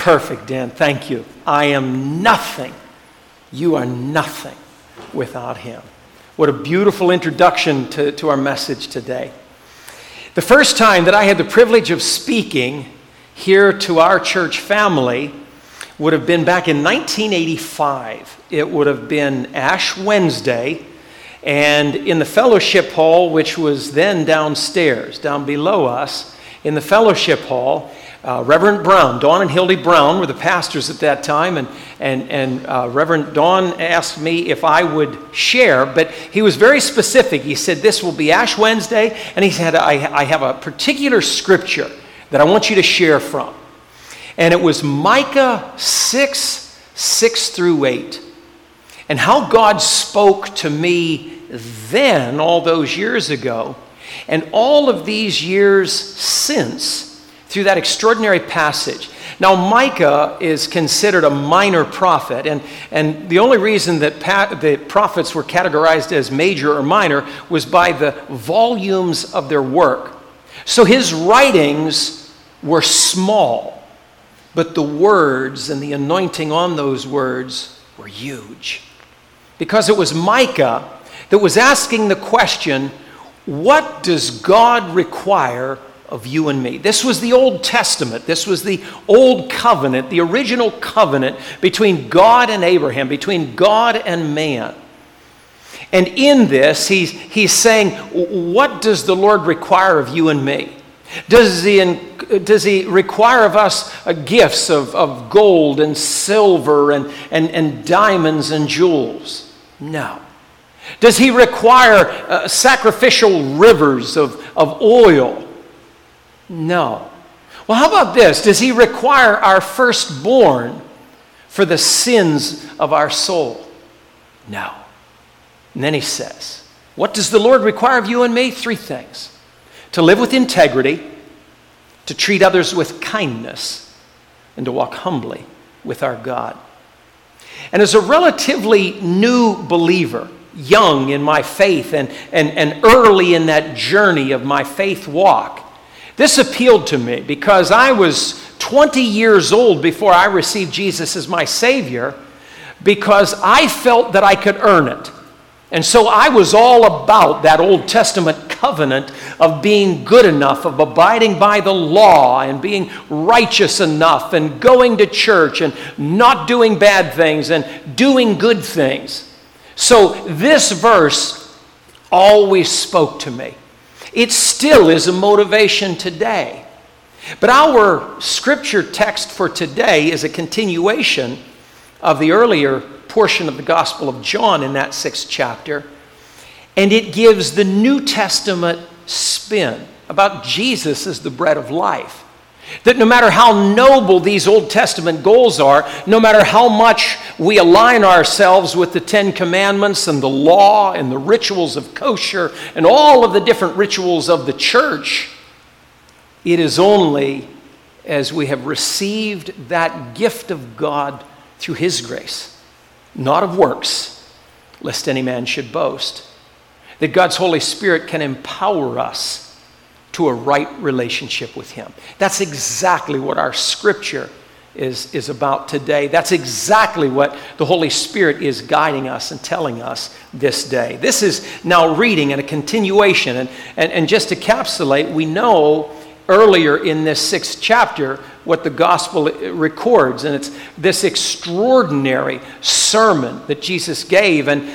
perfect, Dan. Thank you. I am nothing. You are nothing without him. What a beautiful introduction to our message today. The first time that I had the privilege of speaking here to our church family would have been back in 1985. It would have been Ash Wednesday, and in the fellowship hall, which was then downstairs, down below us, in the fellowship hall, Reverend Brown, Don and Hildy Brown were the pastors at that time, and Reverend Don asked me if I would share, but he was very specific. He said, this will be Ash Wednesday, and he said, I have a particular scripture that I want you to share from. And it was Micah 6:6-8. And how God spoke to me then, all those years ago, and all of these years since, through that extraordinary passage. Now, Micah is considered a minor prophet, and the only reason that the prophets were categorized as major or minor was by the volumes of their work. So his writings were small, but the words and the anointing on those words were huge. Because it was Micah that was asking the question, what does God require of you and me? This was the Old Testament. This was the Old Covenant, the original covenant between God and Abraham, between God and man. And in this, he's saying, what does the Lord require of you and me? Does he require of us gifts of gold and silver and diamonds and jewels? No. Does he require sacrificial rivers of oil? No. Well, how about this? Does he require our firstborn for the sins of our soul? No. And then he says, what does the Lord require of you and me? 3 things. To live with integrity, to treat others with kindness, and to walk humbly with our God. And as a relatively new believer, young in my faith and early in that journey of my faith walk, this appealed to me because I was 20 years old before I received Jesus as my Savior, because I felt that I could earn it. And so I was all about that Old Testament covenant of being good enough, of abiding by the law and being righteous enough and going to church and not doing bad things and doing good things. So this verse always spoke to me. It still is a motivation today. But our scripture text for today is a continuation of the earlier portion of the Gospel of John in that 6th chapter. And it gives the New Testament spin about Jesus as the bread of life. That no matter how noble these Old Testament goals are, no matter how much we align ourselves with the 10 Commandments and the law and the rituals of kosher and all of the different rituals of the church, it is only as we have received that gift of God through His grace, not of works, lest any man should boast, that God's Holy Spirit can empower us to a right relationship with Him. That's exactly what our scripture is about today. That's exactly what the Holy Spirit is guiding us and telling us this day. This is now reading and a continuation. And just to encapsulate, we know earlier in this 6th chapter what the gospel records, and it's this extraordinary sermon that Jesus gave, and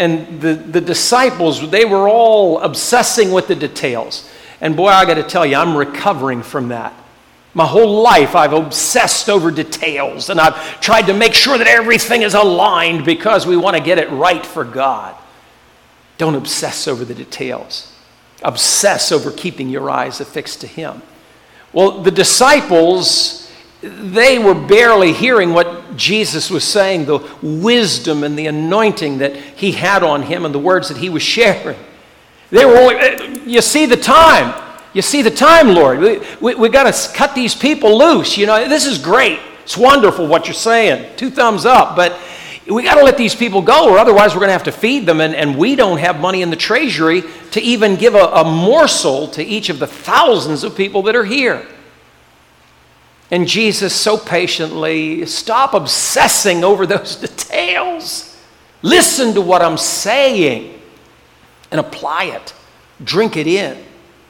the disciples, they were all obsessing with the details. And boy, I got to tell you, I'm recovering from that. My whole life I've obsessed over details, and I've tried to make sure that everything is aligned because we want to get it right for God. Don't obsess over the details. Obsess over keeping your eyes affixed to Him. Well, the disciples, they were barely hearing what Jesus was saying, the wisdom and the anointing that He had on Him and the words that He was sharing. They were only, you see the time. You see the time, Lord. We got to cut these people loose. You know, this is great. It's wonderful what you're saying. 2 thumbs up. But we got to let these people go, or otherwise we're going to have to feed them. And we don't have money in the treasury to even give a morsel to each of the thousands of people that are here. And Jesus so patiently, stop obsessing over those details. Listen to what I'm saying and apply it. Drink it in.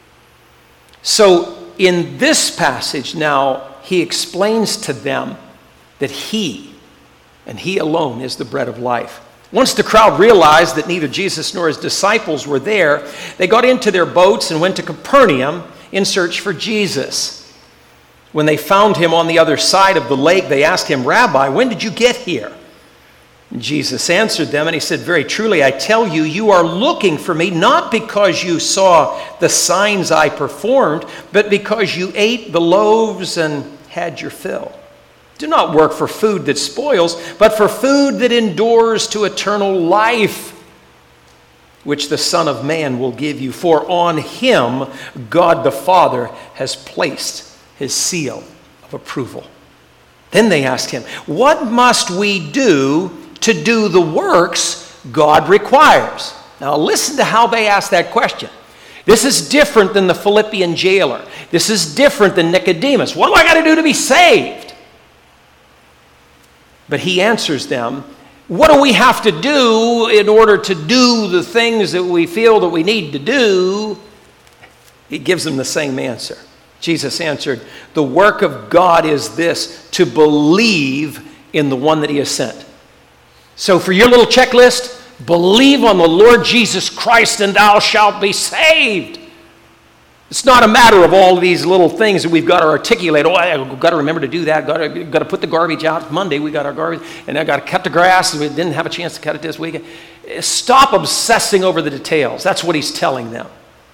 So in this passage now, he explains to them that he, and he alone, is the bread of life. Once the crowd realized that neither Jesus nor his disciples were there, they got into their boats and went to Capernaum in search for Jesus. When they found him on the other side of the lake, they asked him, Rabbi, when did you get here? And Jesus answered them, and he said, very truly, I tell you, you are looking for me, not because you saw the signs I performed, but because you ate the loaves and had your fill. Do not work for food that spoils, but for food that endures to eternal life, which the Son of Man will give you. For on him God the Father has placed his seal of approval. Then they asked him, what must we do to do the works God requires? Now listen to how they asked that question. This is different than the Philippian jailer. This is different than Nicodemus. What do I got to do to be saved? But he answers them, what do we have to do in order to do the things that we feel that we need to do? He gives them the same answer. Jesus answered, the work of God is this, to believe in the one that he has sent. So for your little checklist, believe on the Lord Jesus Christ and thou shalt be saved. It's not a matter of all these little things that we've got to articulate. Oh, I've got to remember to do that. Got to put the garbage out. Monday we got our garbage. And I got to cut the grass. We didn't have a chance to cut it this weekend. Stop obsessing over the details. That's what he's telling them.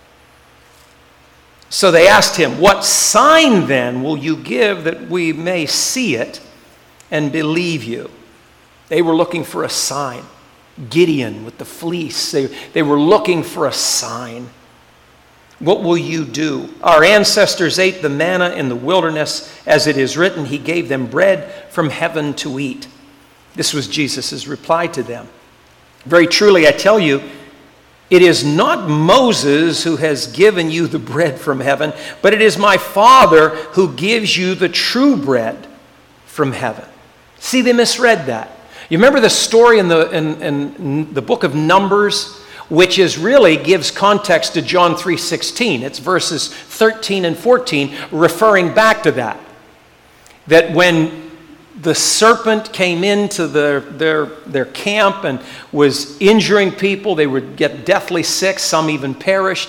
So they asked him, what sign then will you give that we may see it and believe you? They were looking for a sign. Gideon with the fleece. They were looking for a sign. What will you do? Our ancestors ate the manna in the wilderness. As it is written, he gave them bread from heaven to eat. This was Jesus' reply to them. Very truly, I tell you, it is not Moses who has given you the bread from heaven, but it is my Father who gives you the true bread from heaven. See, they misread that. You remember the story in the book of Numbers, which is really gives context to John 3:16. It's verses 13 and 14 referring back to that. That when the serpent came into their camp and was injuring people, they would get deathly sick, some even perished.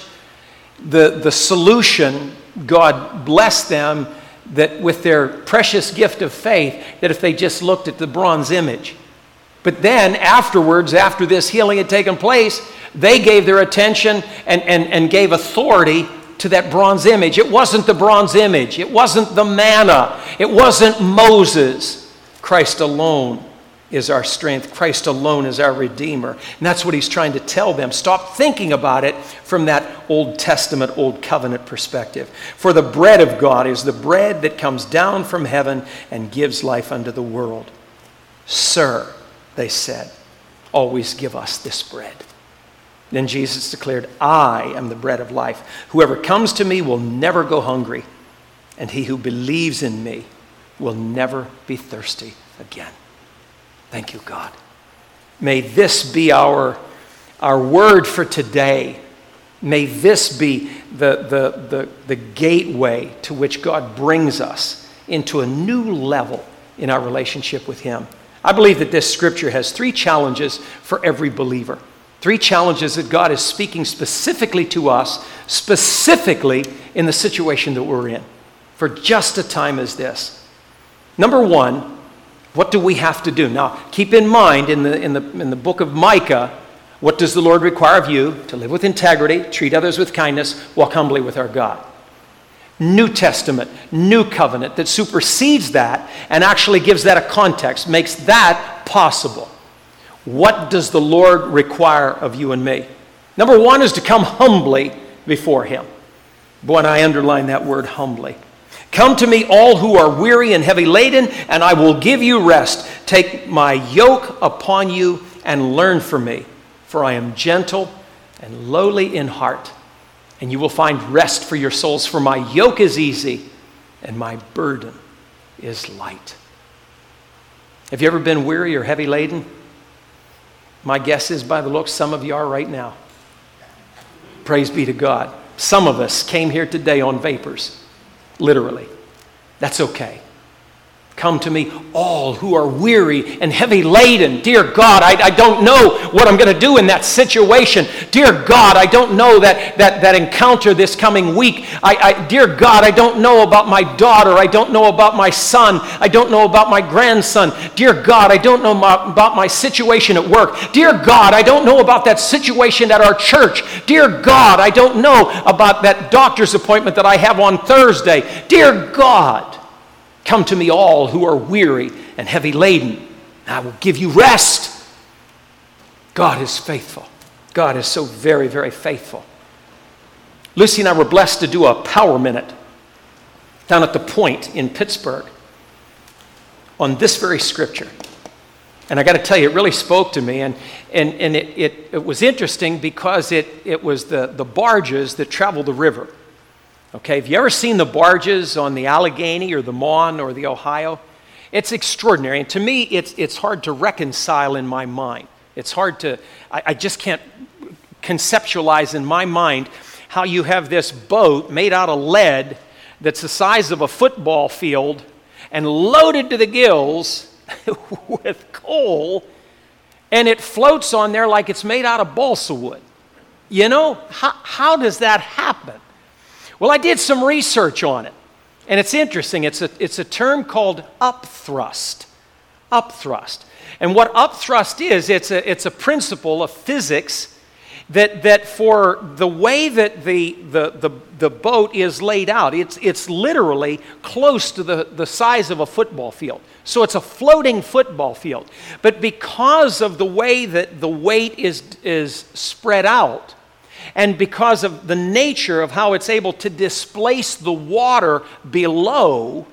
The solution, God blessed them that with their precious gift of faith, that if they just looked at the bronze image. But then afterwards, after this healing had taken place, they gave their attention and gave authority to that bronze image. It wasn't the bronze image. It wasn't the manna. It wasn't Moses. Christ alone is our strength. Christ alone is our Redeemer. And that's what he's trying to tell them. Stop thinking about it from that Old Testament, Old Covenant perspective. For the bread of God is the bread that comes down from heaven and gives life unto the world. Sir, they said, always give us this bread. Then Jesus declared, I am the bread of life. Whoever comes to me will never go hungry, and he who believes in me will never be thirsty again. Thank you, God. May this be our word for today. May this be the gateway to which God brings us into a new level in our relationship with him. I believe that this scripture has 3 challenges for every believer. 3 challenges that God is speaking specifically to us, specifically in the situation that we're in, for just a time as this. Number 1, what do we have to do? Now, keep in mind, in the book of Micah, what does the Lord require of you? To live with integrity, treat others with kindness, walk humbly with our God. New Testament, new covenant that supersedes that and actually gives that a context, makes that possible. What does the Lord require of you and me? Number 1 is to come humbly before him. Boy, and I underline that word humbly. Come to me, all who are weary and heavy laden, and I will give you rest. Take my yoke upon you and learn from me, for I am gentle and lowly in heart, and you will find rest for your souls. For my yoke is easy and my burden is light. Have you ever been weary or heavy laden? My guess is, by the looks, some of you are right now. Praise be to God. Some of us came here today on vapors, literally. That's okay. Come to me, all who are weary and heavy laden. Dear God, I don't know what I'm going to do in that situation. Dear God, I don't know that encounter this coming week. Dear God, I don't know about my daughter. I don't know about my son. I don't know about my grandson. Dear God, I don't know about my situation at work. Dear God, I don't know about that situation at our church. Dear God, I don't know about that doctor's appointment that I have on Thursday. Dear God, come to me all who are weary and heavy laden. I will give you rest. God is faithful. God is so very, very faithful. Lucy and I were blessed to do a power minute down at the Point in Pittsburgh on this very scripture. And I got to tell you, it really spoke to me. And it was interesting because it was the barges that travel the river. Okay, have you ever seen the barges on the Allegheny or the Mon or the Ohio? It's extraordinary. And to me, it's hard to reconcile in my mind. It's hard to, I just can't conceptualize in my mind how you have this boat made out of lead that's the size of a football field and loaded to the gills with coal, and it floats on there like it's made out of balsa wood. You know, how does that happen? Well, I did some research on it, and it's interesting. It's a term called upthrust. Upthrust. And what upthrust is, it's a principle of physics that for the way that the boat is laid out, it's literally close to the size of a football field. So it's a floating football field. But because of the way that the weight is spread out, and because of the nature of how it's able to displace the water below,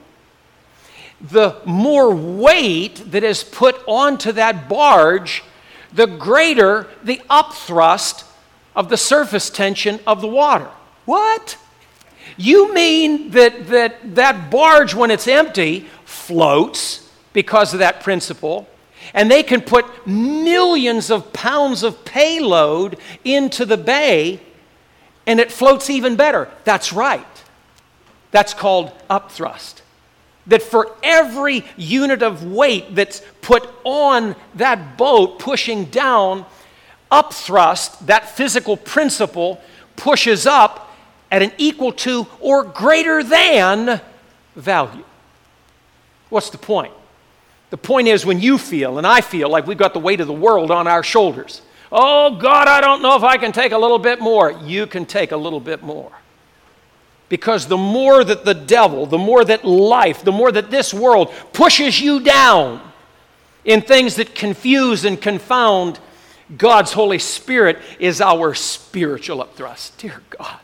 the more weight that is put onto that barge, the greater the upthrust of the surface tension of the water. What? You mean that barge, when it's empty, floats because of that principle, and they can put millions of pounds of payload into the bay, and it floats even better. That's right. That's called upthrust. That for every unit of weight that's put on that boat pushing down, upthrust, that physical principle, pushes up at an equal to or greater than value. What's the point? The point is, when you feel and I feel like we've got the weight of the world on our shoulders, oh God, I don't know if I can take a little bit more. You can take a little bit more. Because the more that the devil, the more that life, the more that this world pushes you down in things that confuse and confound, God's Holy Spirit is our spiritual upthrust. Dear God.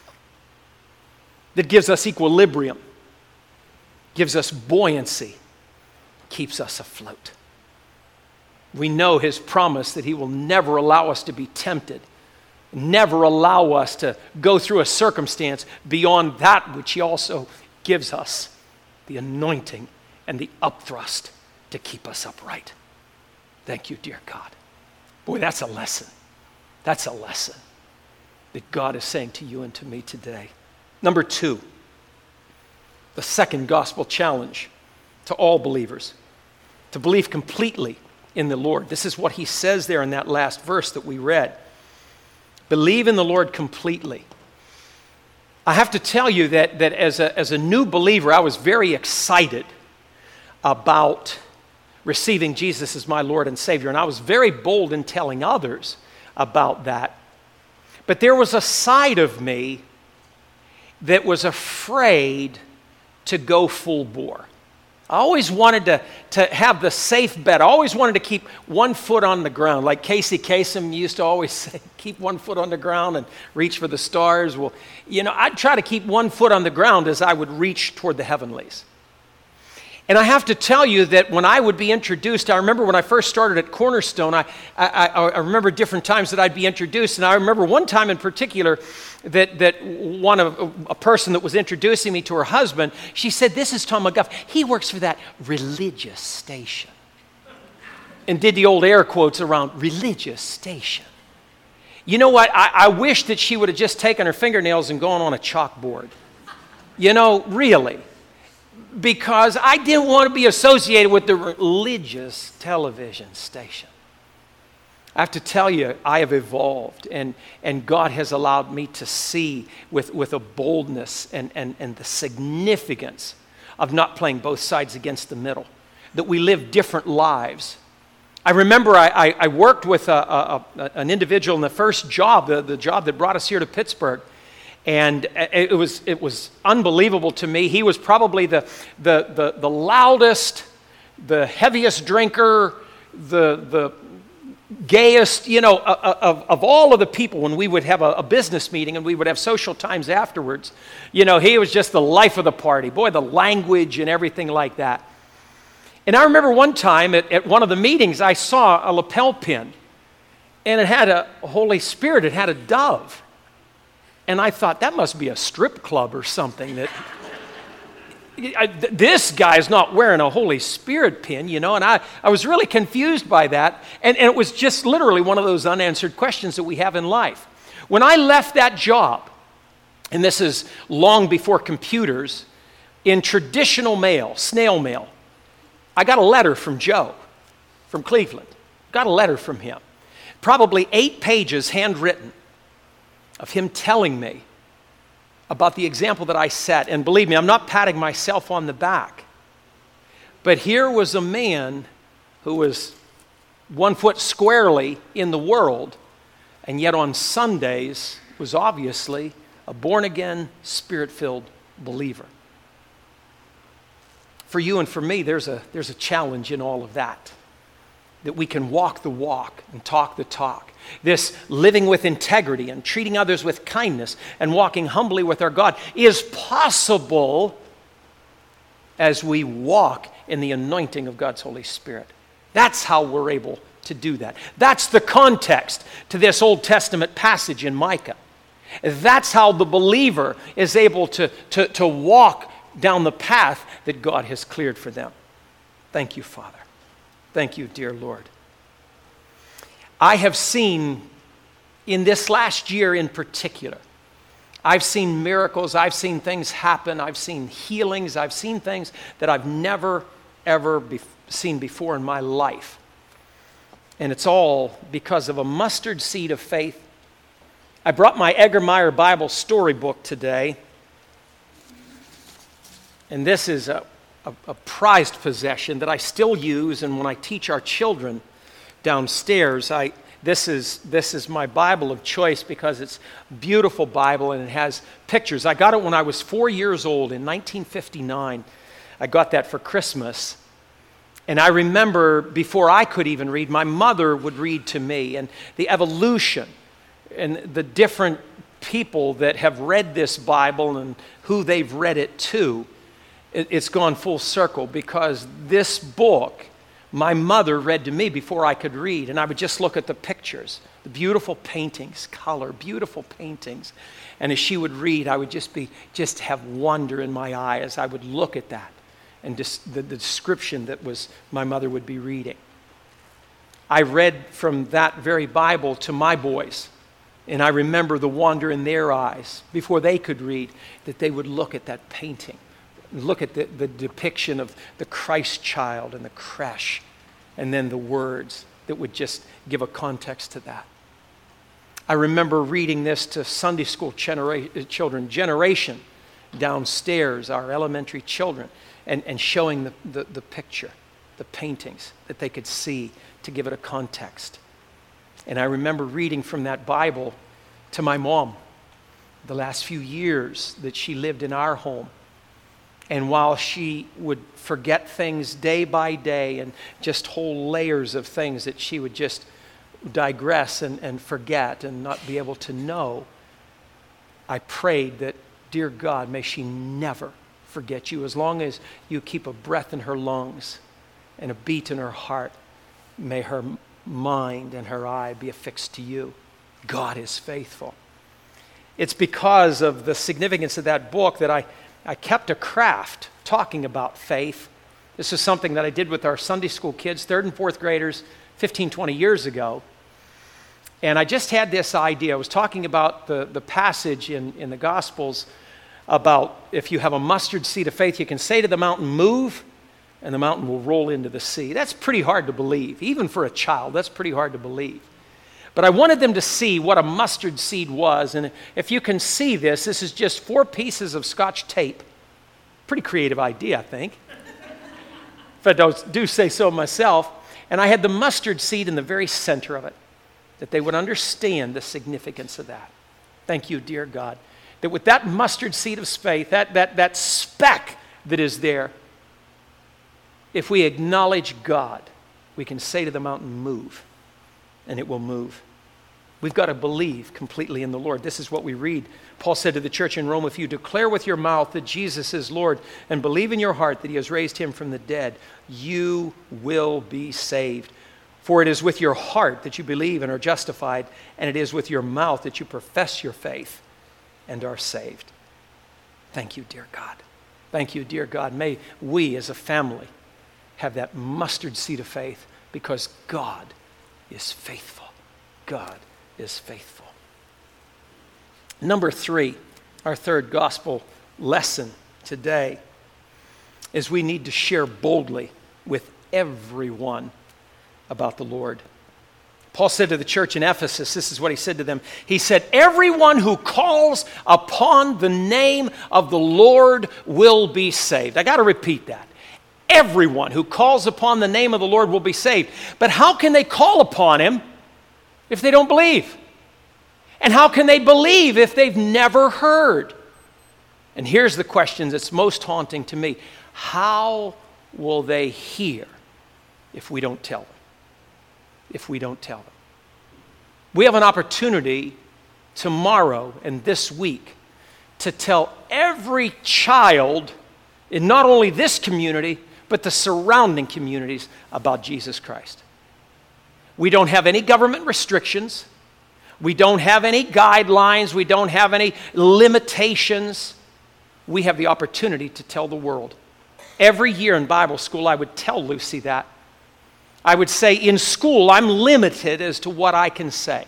That gives us equilibrium, gives us buoyancy, keeps us afloat. We know His promise that He will never allow us to be tempted, never allow us to go through a circumstance beyond that which He also gives us the anointing and the upthrust to keep us upright. Thank you, dear God. Boy, that's a lesson. That's a lesson that God is saying to you and to me today. Number 2, the second gospel challenge to all believers, to believe completely in the Lord. This is what He says there in that last verse that we read. Believe in the Lord completely. I have to tell you that as a new believer, I was very excited about receiving Jesus as my Lord and Savior, and I was very bold in telling others about that. But there was a side of me that was afraid to go full bore. I always wanted to have the safe bet. I always wanted to keep one foot on the ground. Like Casey Kasem used to always say, keep one foot on the ground and reach for the stars. Well, I'd try to keep one foot on the ground as I would reach toward the heavenlies. And I have to tell you that when I would be introduced, I remember when I first started at Cornerstone, I remember different times that I'd be introduced, and I remember one time in particular that a person that was introducing me to her husband, she said, "This is Tom McGuff. He works for that religious station." And did the old air quotes around religious station. You know what? I wish that she would have just taken her fingernails and gone on a chalkboard. Really. Because I didn't want to be associated with the religious television station. I have to tell you, I have evolved, and God has allowed me to see with a boldness and the significance of not playing both sides against the middle, that we live different lives. I remember I worked with an individual in the first job, the job that brought us here to Pittsburgh. And it was unbelievable to me. He was probably the loudest, the heaviest drinker, the gayest, of all of the people when we would have a business meeting and we would have social times afterwards. He was just the life of the party. Boy, the language and everything like that. And I remember one time at one of the meetings, I saw a lapel pin, and it had a Holy Spirit, it had a dove. And I thought, that must be a strip club or something. This guy's not wearing a Holy Spirit pin, and I was really confused by that. And it was just literally one of those unanswered questions that we have in life. When I left that job, and this is long before computers, in traditional mail, snail mail, I got a letter from Joe from Cleveland. Got a letter from him. Probably 8 pages handwritten, of him telling me about the example that I set. And believe me, I'm not patting myself on the back. But here was a man who was 1 foot squarely in the world, and yet on Sundays was obviously a born-again, Spirit-filled believer. For you and for me, there's a challenge in all of that we can walk the walk and talk the talk. This living with integrity and treating others with kindness and walking humbly with our God is possible as we walk in the anointing of God's Holy Spirit. That's how we're able to do that. That's the context to this Old Testament passage in Micah. That's how the believer is able to walk down the path that God has cleared for them. Thank you, Father. Thank you, dear Lord. I have seen in this last year in particular, I've seen miracles, I've seen things happen, I've seen healings, I've seen things that I've never, ever seen before in my life. And it's all because of a mustard seed of faith. I brought my Eggermeyer Bible storybook today, and this is a prized possession that I still use, and when I teach our children downstairs, this is my Bible of choice because it's a beautiful Bible and it has pictures. I got it when I was 4 years old in 1959. I got that for Christmas. And I remember before I could even read, my mother would read to me, and the evolution and the different people that have read this Bible and who they've read it to. It's gone full circle because this book, my mother read to me before I could read, and I would just look at the pictures, the beautiful paintings, color, beautiful paintings. And as she would read, I would just have wonder in my eye as I would look at that and the description that was my mother would be reading. I read from that very Bible to my boys, and I remember the wonder in their eyes before they could read, that they would look at that painting. Look at the depiction of the Christ child and the creche, and then the words that would just give a context to that. I remember reading this to Sunday school children, generation downstairs, our elementary children, and showing the picture, the paintings that they could see to give it a context. And I remember reading from that Bible to my mom the last few years that she lived in our home. And while she would forget things day by day and just whole layers of things that she would just digress and forget and not be able to know, I prayed that, dear God, may she never forget you. As long as you keep a breath in her lungs and a beat in her heart, may her mind and her eye be affixed to you. God is faithful. It's because of the significance of that book that I kept a craft talking about faith. This is something that I did with our Sunday school kids, 3rd and 4th graders, 15, 20 years ago. And I just had this idea. I was talking about the passage in the Gospels about if you have a mustard seed of faith, you can say to the mountain, move, and the mountain will roll into the sea. That's pretty hard to believe. Even for a child, that's pretty hard to believe. But I wanted them to see what a mustard seed was. And if you can see this is just 4 pieces of Scotch tape. Pretty creative idea, I think. If I do say so myself. And I had the mustard seed in the very center of it, that they would understand the significance of that. Thank you, dear God, that with that mustard seed of faith, that speck that is there, if we acknowledge God, we can say to the mountain, move, and it will move. We've got to believe completely in the Lord. This is what we read. Paul said to the church in Rome, if you declare with your mouth that Jesus is Lord and believe in your heart that he has raised him from the dead, you will be saved. For it is with your heart that you believe and are justified, and it is with your mouth that you profess your faith and are saved. Thank you, dear God. Thank you, dear God. May we as a family have that mustard seed of faith, because God is faithful. God is faithful. Number 3, our third gospel lesson today is we need to share boldly with everyone about the Lord. Paul said to the church in Ephesus, this is what he said to them. He said, everyone who calls upon the name of the Lord will be saved. I got to repeat that. Everyone who calls upon the name of the Lord will be saved. But how can they call upon him if they don't believe? And how can they believe if they've never heard? And here's the question that's most haunting to me. How will they hear if we don't tell them? If we don't tell them. We have an opportunity tomorrow and this week to tell every child in not only this community, but the surrounding communities about Jesus Christ. We don't have any government restrictions. We don't have any guidelines. We don't have any limitations. We have the opportunity to tell the world. Every year in Bible school, I would tell Lucy that. I would say, in school, I'm limited as to what I can say.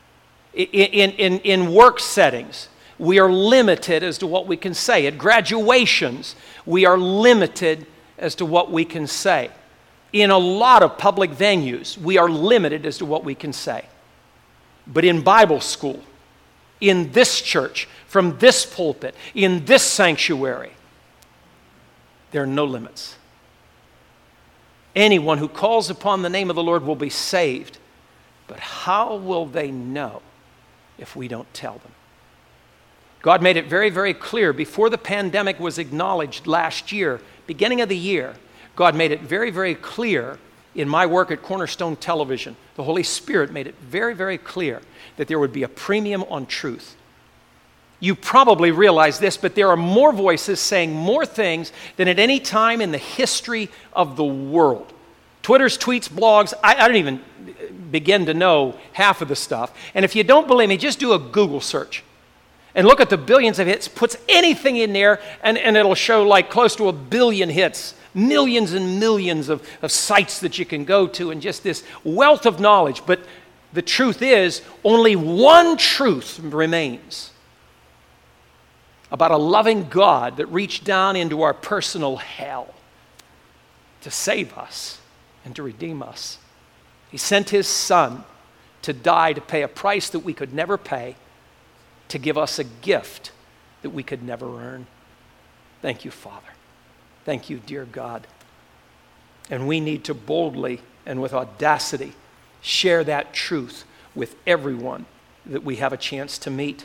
In work settings, we are limited as to what we can say. At graduations, we are limited as to what we can say. In a lot of public venues, we are limited as to what we can say. But in Bible school, in this church, from this pulpit, in this sanctuary, there are no limits. Anyone who calls upon the name of the Lord will be saved. But how will they know if we don't tell them? God made it very, very clear before the pandemic was acknowledged last year, beginning of the year, God made it very, very clear in my work at Cornerstone Television. The Holy Spirit made it very, very clear that there would be a premium on truth. You probably realize this, but there are more voices saying more things than at any time in the history of the world. Twitter's, tweets, blogs, I don't even begin to know half of the stuff. And if you don't believe me, just do a Google search and look at the billions of hits, puts anything in there, and it'll show like close to 1 billion hits, millions and millions of sites that you can go to, and just this wealth of knowledge. But the truth is, only one truth remains about a loving God that reached down into our personal hell to save us and to redeem us. He sent his Son to die, to pay a price that we could never pay, to give us a gift that we could never earn. Thank you, Father. Thank you, dear God. And we need to boldly and with audacity share that truth with everyone that we have a chance to meet.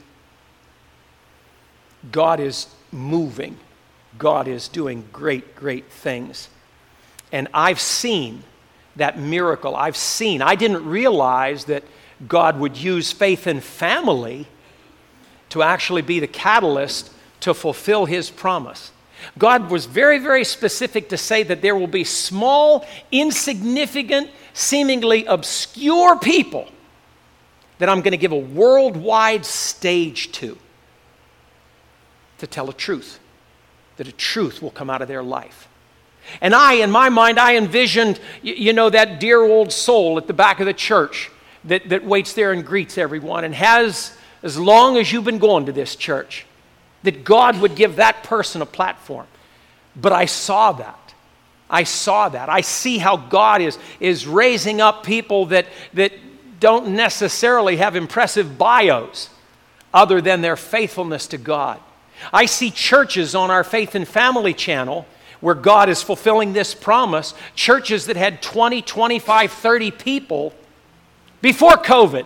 God is moving. God is doing great, great things. And I've seen that miracle. I didn't realize that God would use faith and family to actually be the catalyst to fulfill his promise. God was very, very specific to say that there will be small, insignificant, seemingly obscure people that I'm going to give a worldwide stage to tell a truth, that a truth will come out of their life. And in my mind, I envisioned, that dear old soul at the back of the church that waits there and greets everyone and has, as long as you've been going to this church, that God would give that person a platform. But I saw that. I see how God is raising up people that don't necessarily have impressive bios other than their faithfulness to God. I see churches on our Faith and Family channel where God is fulfilling this promise, churches that had 20, 25, 30 people before COVID,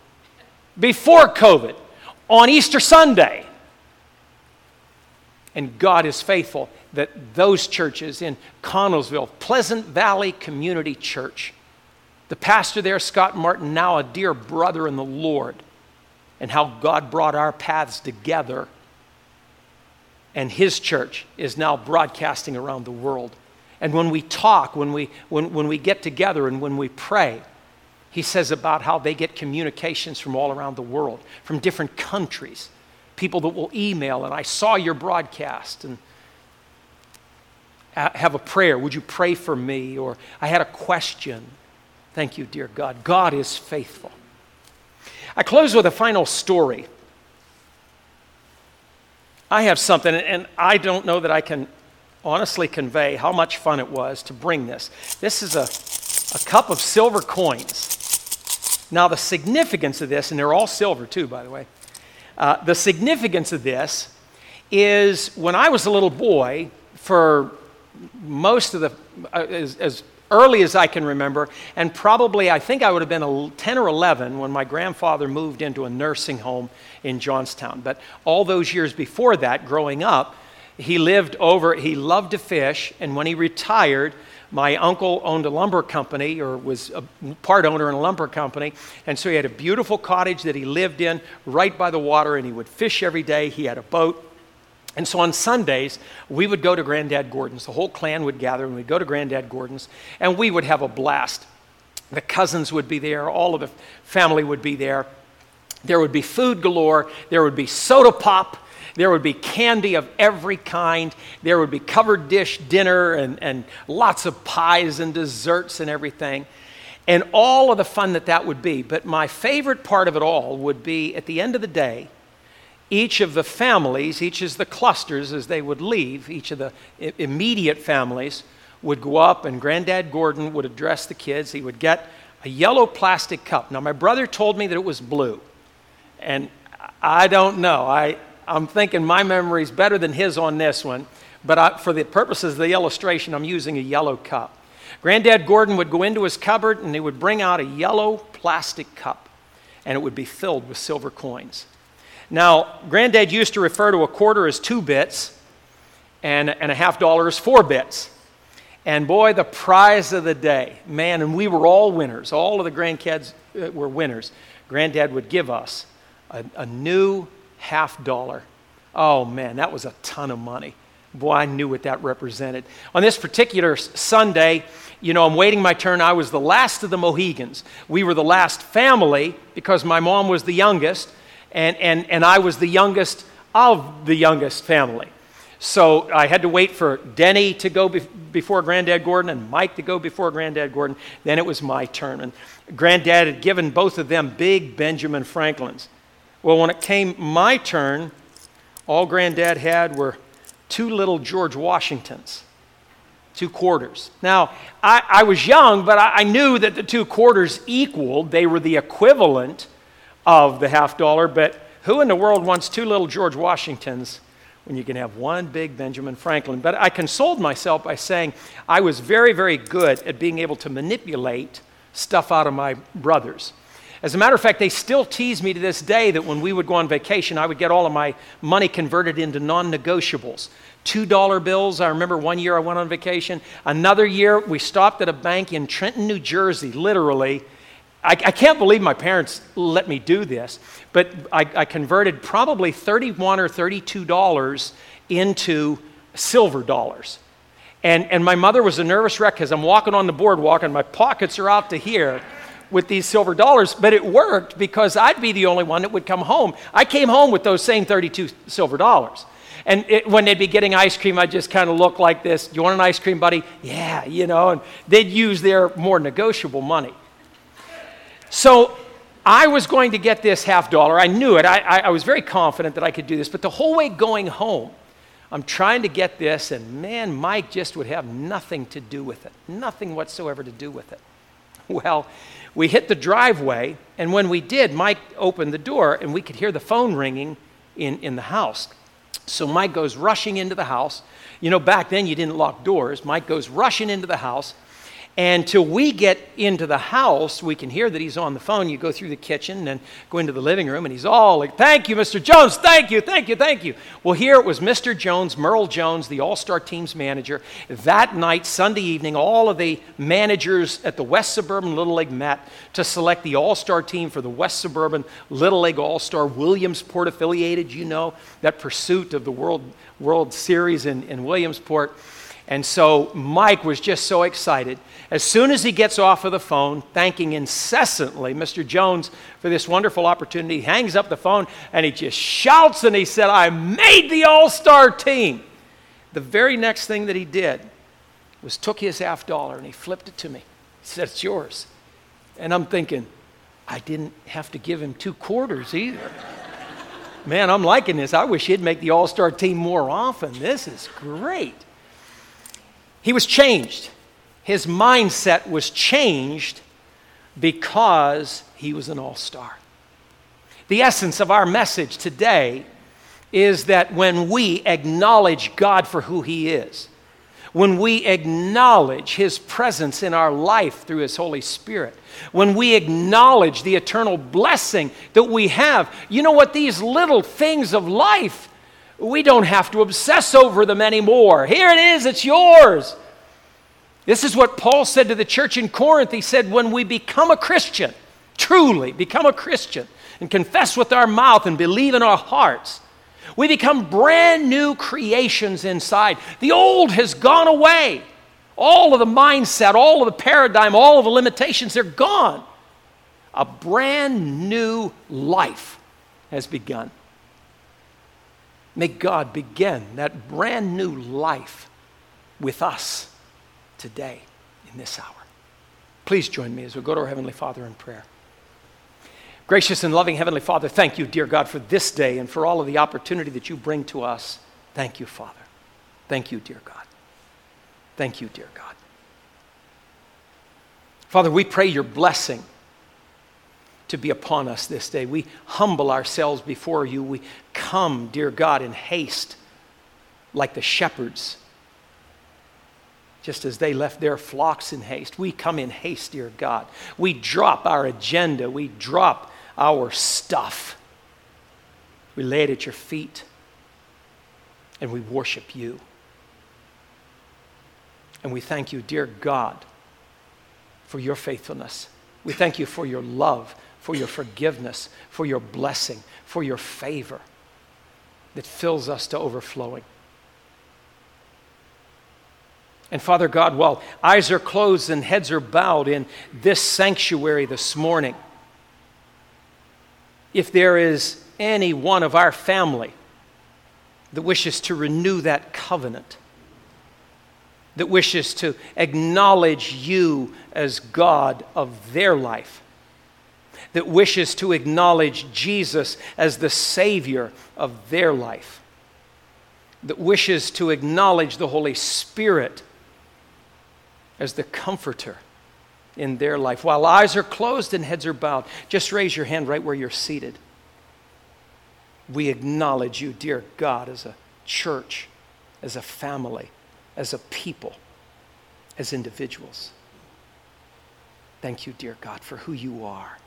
on Easter Sunday. And God is faithful that those churches in Connellsville, Pleasant Valley Community Church, the pastor there, Scott Martin, now a dear brother in the Lord, and how God brought our paths together. And his church is now broadcasting around the world. And when we talk, when we get together and when we pray, he says about how they get communications from all around the world, from different countries, people that will email, and I saw your broadcast, and have a prayer. Would you pray for me? Or I had a question. Thank you, dear God. God is faithful. I close with a final story. I have something, and I don't know that I can honestly convey how much fun it was to bring this. This is a cup of silver coins. Now, the significance of this, and they're all silver too, by the way, the significance of this is when I was a little boy, for most of as early as I can remember, and probably I think I would have been 10 or 11 when my grandfather moved into a nursing home in Johnstown. But all those years before that, growing up, he loved to fish, and when he retired, my uncle owned a lumber company, or was a part owner in a lumber company, and so he had a beautiful cottage that he lived in right by the water, and he would fish every day. He had a boat. And so on Sundays, we would go to Granddad Gordon's. The whole clan would gather, and we'd go to Granddad Gordon's, and we would have a blast. The cousins would be there. All of the family would be there. There would be food galore. There would be soda pop. There would be candy of every kind. There would be covered dish dinner and lots of pies and desserts and everything. And all of the fun that would be. But my favorite part of it all would be, at the end of the day, each of the families, each of the clusters as they would leave, each of the immediate families would go up, and Granddad Gordon would address the kids. He would get a yellow plastic cup. Now, my brother told me that it was blue, and I don't know. I'm thinking my memory's better than his on this one, but for the purposes of the illustration, I'm using a yellow cup. Granddad Gordon would go into his cupboard, and he would bring out a yellow plastic cup, and it would be filled with silver coins. Now, Granddad used to refer to a quarter as 2 bits and a $50 as 4 bits. And boy, the prize of the day, man, and we were all winners. All of the grandkids were winners. Granddad would give us a new $50. Oh man, that was a ton of money. Boy, I knew what that represented. On this particular Sunday, I'm waiting my turn. I was the last of the Mohegans. We were the last family because my mom was the youngest. And I was the youngest of the youngest family. So I had to wait for Denny to go before Granddad Gordon and Mike to go before Granddad Gordon. Then it was my turn. And Granddad had given both of them big Benjamin Franklins. Well, when it came my turn, all Granddad had were 2 little George Washingtons, 2 quarters. Now, I was young, but I knew that the 2 quarters equaled. They were the equivalent of the $50, but who in the world wants 2 little George Washingtons when you can have 1 big Benjamin Franklin? But I consoled myself by saying I was very, very good at being able to manipulate stuff out of my brothers. As a matter of fact, they still tease me to this day that when we would go on vacation, I would get all of my money converted into non-negotiables. $2 bills. I remember one year I went on vacation. Another year, we stopped at a bank in Trenton, New Jersey, literally. I can't believe my parents let me do this, but I converted probably $31 or $32 into silver dollars. And my mother was a nervous wreck because I'm walking on the boardwalk and my pockets are out to here with these silver dollars. But it worked because I'd be the only one that would come home. I came home with those same 32 silver dollars. And when they'd be getting ice cream, I'd just kind of look like this. "You want an ice cream, buddy?" "Yeah," and they'd use their more negotiable money. So I was going to get this $50. I knew it. I was very confident that I could do this. But the whole way going home, I'm trying to get this, and man, Mike just would have nothing to do with it. Nothing whatsoever to do with it. Well, we hit the driveway, and when we did, Mike opened the door, and we could hear the phone ringing in the house. So Mike goes rushing into the house. Back then you didn't lock doors. Mike goes rushing into the house. And till we get into the house, we can hear that he's on the phone. You go through the kitchen and go into the living room, and he's all like, "Thank you, Mr. Jones. Thank you, thank you, thank you." Well, here it was Mr. Jones, Merle Jones, the All-Star team's manager. That night, Sunday evening, all of the managers at the West Suburban Little League met to select the All-Star team for the West Suburban Little League All-Star Williamsport affiliated, that pursuit of the World Series in Williamsport. And so Mike was just so excited. As soon as he gets off of the phone, thanking incessantly Mr. Jones for this wonderful opportunity, he hangs up the phone and he just shouts and he said, "I made the All-Star team." The very next thing that he did was took his $50 and he flipped it to me. He said, "It's yours." And I'm thinking, I didn't have to give him 2 quarters either. Man, I'm liking this. I wish he'd make the All-Star team more often. This is great. He was changed. His mindset was changed because he was an all-star. The essence of our message today is that when we acknowledge God for who He is, when we acknowledge His presence in our life through His Holy Spirit, when we acknowledge the eternal blessing that we have, these little things of life, we don't have to obsess over them anymore. Here it is, it's yours. This is what Paul said to the church in Corinth. He said, when we become a Christian, truly become a Christian, and confess with our mouth and believe in our hearts, we become brand new creations inside. The old has gone away. All of the mindset, all of the paradigm, all of the limitations, they're gone. A brand new life has begun. May God begin that brand new life with us today in this hour. Please join me as we go to our Heavenly Father in prayer. Gracious and loving Heavenly Father, thank you, dear God, for this day and for all of the opportunity that you bring to us. Thank you, Father. Thank you, dear God. Thank you, dear God. Father, we pray your blessing to be upon us this day. We humble ourselves before you. We come, dear God, in haste like the shepherds, just as they left their flocks in haste. We come in haste, dear God. We drop our agenda. We drop our stuff. We lay it at your feet, and we worship you. And we thank you, dear God, for your faithfulness. We thank you for your love, for your forgiveness, for your blessing, for your favor that fills us to overflowing. And Father God, while eyes are closed and heads are bowed in this sanctuary this morning, if there is any one of our family that wishes to renew that covenant, that wishes to acknowledge you as God of their life, that wishes to acknowledge Jesus as the Savior of their life, that wishes to acknowledge the Holy Spirit as the comforter in their life. While eyes are closed and heads are bowed, just raise your hand right where you're seated. We acknowledge you, dear God, as a church, as a family, as a people, as individuals. Thank you, dear God, for who you are.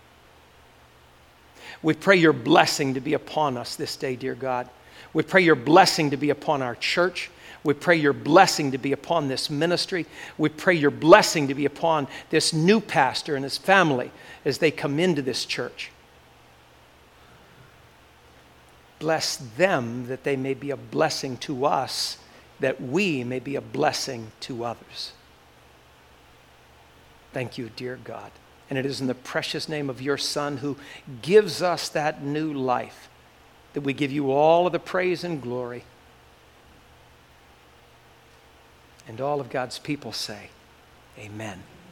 We pray your blessing to be upon us this day, dear God. We pray your blessing to be upon our church. We pray your blessing to be upon this ministry. We pray your blessing to be upon this new pastor and his family as they come into this church. Bless them that they may be a blessing to us that we may be a blessing to others. Thank you, dear God. And it is in the precious name of your Son, who gives us that new life, that we give you all of the praise and glory. And all of God's people say, amen.